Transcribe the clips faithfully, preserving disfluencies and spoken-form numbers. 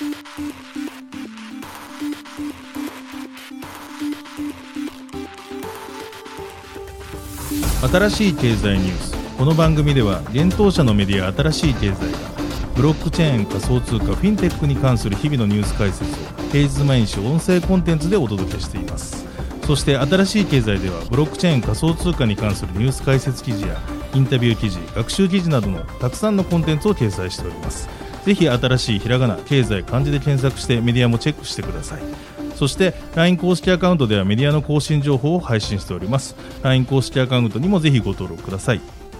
新しい経済ニュース。この番組では現当社のメディア新しい経済がブロックチェーン、仮想通貨、フィンテックに関する日々のニュース解説を平日毎日音声コンテンツでお届けしています。そして新しい経済ではブロックチェーン、仮想通貨に関するニュース解説記事やインタビュー記事、学習記事などのたくさんのコンテンツを掲載しております。ぜひ新しいひらがな、経済、漢字で検索してメディアもチェックしてください。そして ライン 公式アカウントではメディアの更新情報を配信しております。 ライン 公式アカウントにもぜひご登録ください。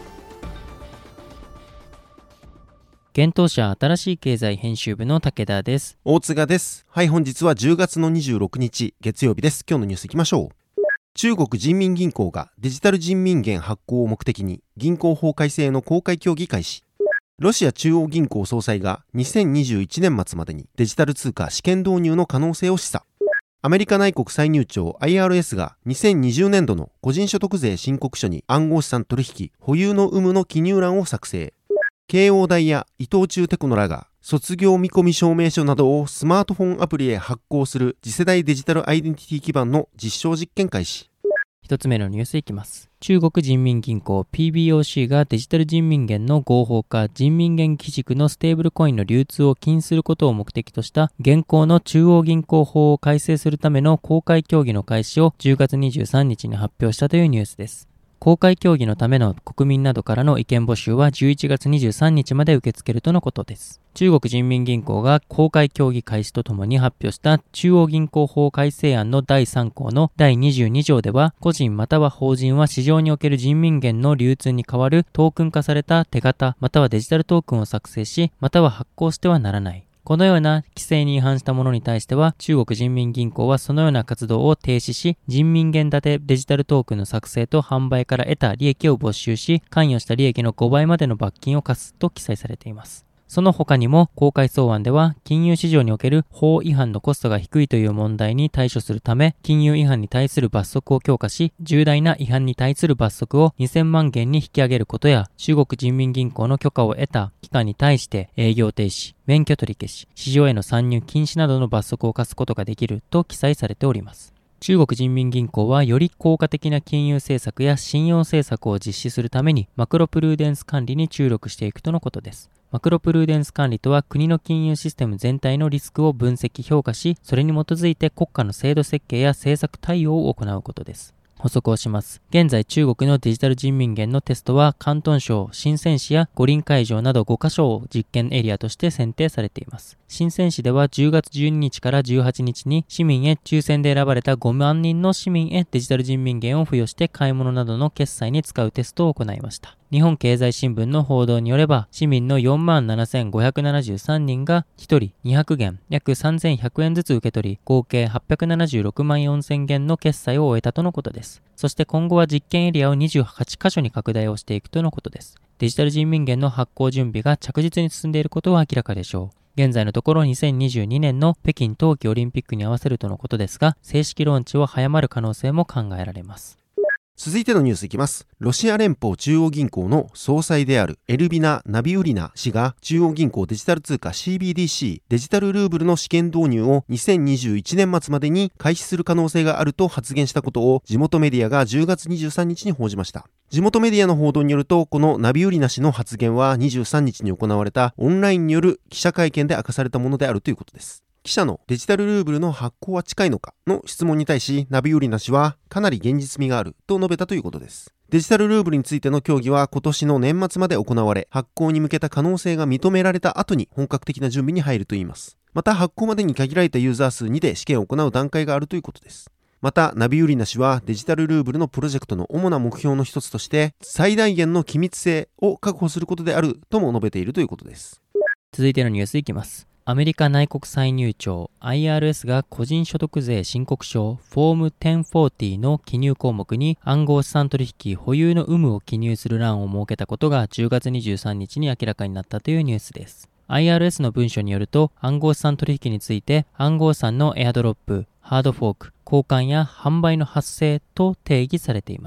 現当社新しい経済編集部の武田です。 大塚です。はい、本日はじゅうがつのにじゅうろくにち月曜日です。今日のニュースいきましょう。中国人民銀行がデジタル人民元発行を目的に銀行法改正の公開協議開始。ロシア中央銀行総裁がにせんにじゅういちねん末までにデジタル通貨試験導入の可能性を示唆。アメリカ内国歳入庁 アイアールエス がにせんにじゅうねんどの個人所得税申告書に暗号資産取引保有の有無の記入欄を作成。慶応大や伊藤忠テクノらが卒業見込み証明書などをスマートフォンアプリへ発行する次世代デジタルアイデンティティ基盤の実証実験開始。 一つ目のニュースいきます。中国人民銀行 ピービーオーシー がデジタル人民元の合法化、人民元基軸のステーブルコインの流通を禁止することを目的とした現行の中央銀行法を改正するための公開協議の開始をじゅうがつにじゅうさんにちに発表したというニュースです。公開協議のための国民などからの意見募集はじゅういちがつにじゅうさんにちまで受け付けるとのことです。中国人民銀行が公開協議開始とともに発表した中央銀行法改正案のだいさんこうのだいにじゅうにじょうでは、個人または法人は市場における人民元の流通に代わるトークン化された手形またはデジタルトークンを作成し、または発行してはならない。このような規制に違反したものに対しては、中国人民銀行はそのような活動を停止し、人民元建てデジタルトークンの作成と販売から得た利益を没収し、関与した利益のごばいまでの罰金を課すと記載されています。その他にも公開草案では、金融市場における法違反のコストが低いという問題に対処するため、金融違反に対する罰則を強化し、重大な違反に対する罰則をにせんまんげんに引き上げることや、中国人民銀行の許可を得た機関に対して営業停止、免許取り消し、市場への参入禁止などの罰則を課すことができると記載されております。中国人民銀行はより効果的な金融政策や信用政策を実施するためにマクロプルーデンス管理に注力していくとのことです。マクロプルーデンス管理とは国の金融システム全体のリスクを分析評価し、それに基づいて国家の制度設計や政策対応を行うことです。補足をします。現在中国のデジタル人民元のテストは広東省、深セン市や五輪会場などごかしょを実験エリアとして選定されています。深セン市ではじゅうがつじゅうににちからじゅうはちにちに市民へ抽選で選ばれたごまんにんの市民へデジタル人民元を付与して買い物などの決済に使うテストを行いました。日本経済新聞の報道によれば、市民の よんまんななせんごひゃくななじゅうさんにんがひとりにひゃくげん、約さんぜんひゃくえんずつ受け取り、合計はっぴゃくななじゅうろくまんよんせんげんの決済を終えたとのことです。そして今後は実験エリアをにじゅうはちかしょに拡大をしていくとのことです。デジタル人民元の発行準備が着実に進んでいることは明らかでしょう。現在のところにせんにじゅうにねんの北京冬季オリンピックに合わせるとのことですが、正式ローンチは早まる可能性も考えられます。 続いてのニュースいきます。ロシア連邦中央銀行の総裁であるエルビナ・ナビウリナ氏が中央銀行デジタル通貨 シービーディーシー デジタルルーブルの試験導入をにせんにじゅういちねん末までに開始する可能性があると発言したことを地元メディアがじゅうがつにじゅうさんにちに報じました。地元メディアの報道によると、このナビウリナ氏の発言はにじゅうさんにちに行われたオンラインによる記者会見で明かされたものであるということです。記者のデジタルルーブルの発行は近いのかの質問に対し、ナビウリナ氏はかなり現実味があると述べたということです。デジタルルーブルについての協議は今年の年末まで行われ、発行に向けた可能性が認められた後に本格的な準備に入るといいます。また発行までに限られたユーザー数にで試験を行う段階があるということです。また、ナビウリナ氏はデジタルルーブルのプロジェクトの主な目標の一つとして、最大限の機密性を確保することであるとも述べているということです。 続いてのニュースいきます。アメリカ内国歳入庁 アイアールエス が個人所得税申告書フォームせんよんじゅうの記入項目に暗号資産取引保有の有無を記入する欄を設けたことがじゅうがつにじゅうさんにちに明らかになったというニュースです。アイアールエス の文書によると、暗号資産取引について暗号資産のエアドロップ、ハードフォーク、交換や販売の発生と定義されています。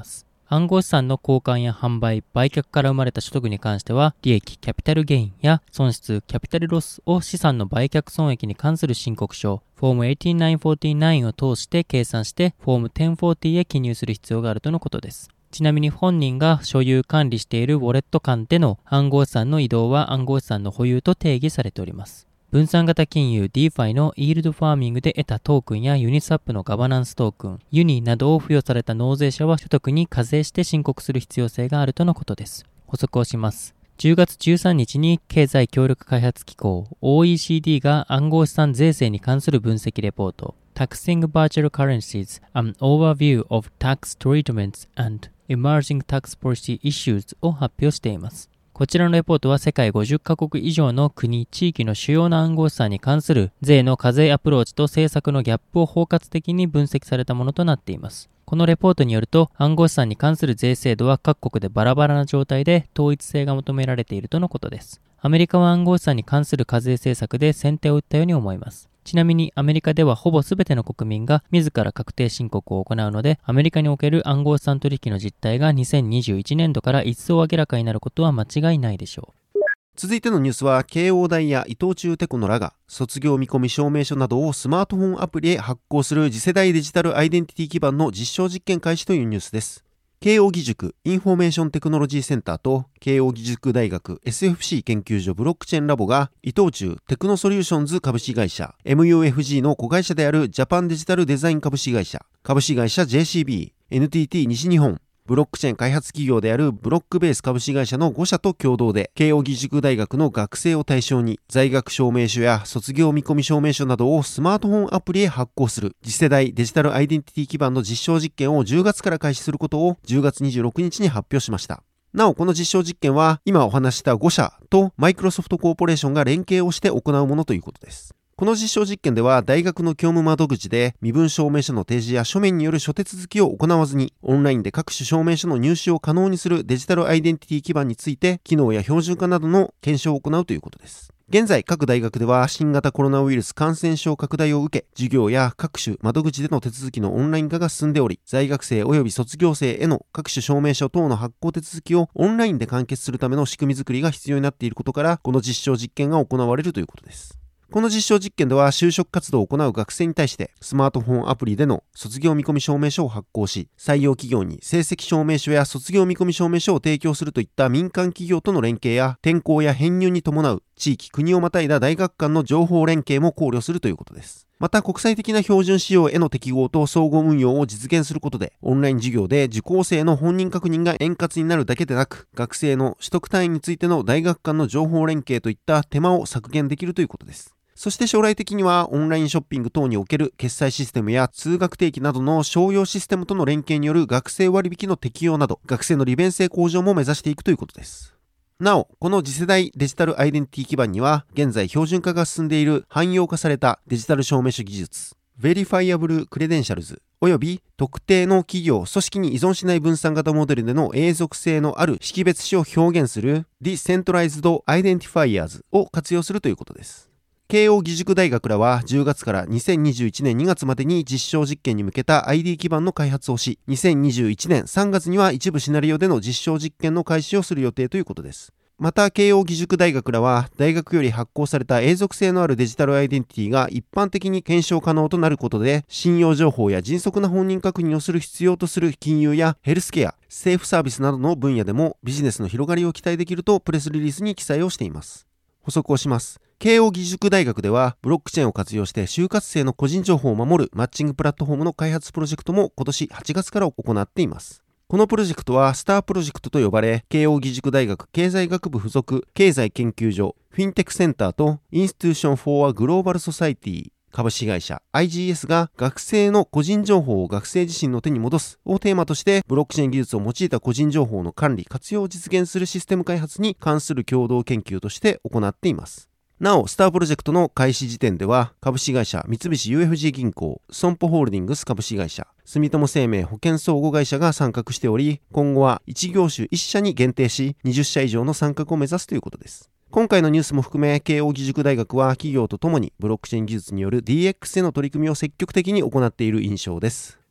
暗号資産の交換や販売、売却から生まれた所得に関しては、利益、キャピタルゲインや損失、キャピタルロスを資産の売却損益に関する申告書、フォームはちまんきゅうひゃくよんじゅうきゅうを通して計算して、フォームせんよんじゅうへ記入する必要があるとのことです。ちなみに本人が所有管理しているウォレット間での暗号資産の移動は暗号資産の保有と定義されております。分散型金融 ディーファイ のイールドファーミングで得たトークンやユニスワップのガバナンストークン、ユニなどを付与された納税者は所得に課税して申告する必要性があるとのことです。補足をします。じゅうがつじゅうさんにちに経済協力開発機構 オーイーシーディー が暗号資産税制に関する分析レポート Taxing Virtual Currencies An Overview of Tax Treatments and Emerging Tax Policy Issues を発表しています。こちらのレポートは世界ごじゅっかこく以上の国、地域の主要な暗号資産に関する税の課税アプローチと政策のギャップを包括的に分析されたものとなっています。このレポートによると暗号資産に関する税制度は各国でバラバラな状態で統一性が求められているとのことです。アメリカは暗号資産に関する課税政策で先手を打ったように思います。ちなみにアメリカではほぼ全ての国民が自ら確定申告を行うので、アメリカにおける暗号資産取引の実態がにせんにじゅういちねんどから一層明らかになることは間違いないでしょう。 続いてのニュースは、慶応大や伊藤忠テクノらが卒業見込み証明書などをスマートフォンアプリへ発行する次世代デジタルアイデンティティ基盤の実証実験開始というニュースです。慶応義塾インフォメーションテクノロジーセンターと慶応義塾大学 エスエフシー 研究所ブロックチェーンラボが伊藤忠テクノソリューションズ株式会社 エムユーエフジー の子会社であるジャパンデジタルデザイン株式会社株式会社 ジェーシービー、エヌティーティー 西日本ブロックチェーン開発企業であるブロックベース株式会社のご社と共同で慶応義塾大学の学生を対象に在学証明書や卒業見込み証明書などをスマートフォンアプリへ発行する次世代デジタルアイデンティティ基盤の実証実験をじゅうがつから開始することをじゅうがつにじゅうろくにちに発表しました。なおこの実証実験は今お話したご社とマイクロソフトコーポレーションが連携をして行うものということです。この実証実験では大学の教務窓口で身分証明書の提示や書面による諸手続きを行わずにオンラインで各種証明書の入手を可能にするデジタルアイデンティティ基盤について機能や標準化などの検証を行うということです。現在各大学では新型コロナウイルス感染症拡大を受け授業や各種窓口での手続きのオンライン化が進んでおり在学生及び卒業生への各種証明書等の発行手続きをオンラインで完結するための仕組み作りが必要になっていることからこの実証実験が行われるということです。この実証実験では就職活動を行う学生に対してスマートフォンアプリでの卒業見込み証明書を発行し採用企業に成績証明書や卒業見込み証明書を提供するといった民間企業との連携や転校や編入に伴う地域国をまたいだ大学間の情報連携も考慮するということです。また国際的な標準仕様への適合と総合運用を実現することでオンライン授業で受講生の本人確認が円滑になるだけでなく学生の取得単位についての大学間の情報連携といった手間を削減できるということです。そして将来的にはオンラインショッピング等における決済システムや通学定期などの商用システムとの連携による学生割引の適用など学生の利便性向上も目指していくということです。なお、この次世代デジタルアイデンティティ基盤には現在標準化が進んでいる汎用化されたデジタル証明書技術Verifiable Credentials および特定の企業、組織に依存しない分散型モデルでの永続性のある識別子を表現する Decentralized Identifiers を活用するということです。慶応義塾大学らはじゅうがつからにせんにじゅういちねんにがつまでに実証実験に向けた アイディー 基盤の開発をし、にせんにじゅういちねんさんがつには一部シナリオでの実証実験の開始をする予定ということです。また、慶応義塾大学らは、大学より発行された永続性のあるデジタルアイデンティティが一般的に検証可能となることで、信用情報や迅速な本人確認をする必要とする金融やヘルスケア、政府サービスなどの分野でもビジネスの広がりを期待できるとプレスリリースに記載をしています。補足をします。慶応義塾大学ではブロックチェーンを活用して就活生の個人情報を守るマッチングプラットフォームの開発プロジェクトも今年はちがつから行っています。このプロジェクトはスタープロジェクトと呼ばれ、慶応義塾大学経済学部附属経済研究所フィンテックセンターとインスティテューション・フォー・ア・グローバル・ソサイティ株式会社 アイジーエス が学生の個人情報を学生自身の手に戻すをテーマとしてブロックチェーン技術を用いた個人情報の管理活用を実現するシステム開発に関する共同研究として行っています。なお、スタープロジェクトの開始時点では、株式会社三菱 ユーエフジー 銀行、損保ホールディングス株式会社、住友生命保険相互会社が参画しており、今後はいち業種いっ社に限定し、にじゅっ社以上の参画を目指すということです。今回のニュースも含め、慶応義塾大学は企業とともにブロックチェーン技術による ディーエックス への取り組みを積極的に行っている印象です。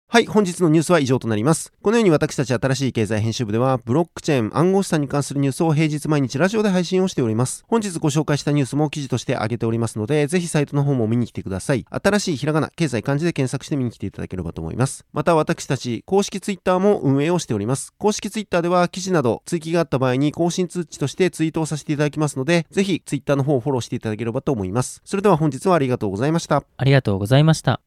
はい、本日のニュースは以上となります。このように私たち新しい経済編集部では、ブロックチェーン、暗号資産に関するニュースを平日毎日ラジオで配信をしております。本日ご紹介したニュースも記事として上げておりますので、ぜひサイトの方も見に来てください。新しいひらがな、経済漢字で検索して見に来ていただければと思います。また私たち、公式ツイッターも運営をしております。公式ツイッターでは記事など追記があった場合に更新通知としてツイートをさせていただきますので、ぜひツイッターの方をフォローしていただければと思います。それでは本日はありがとうございました。 ありがとうございました。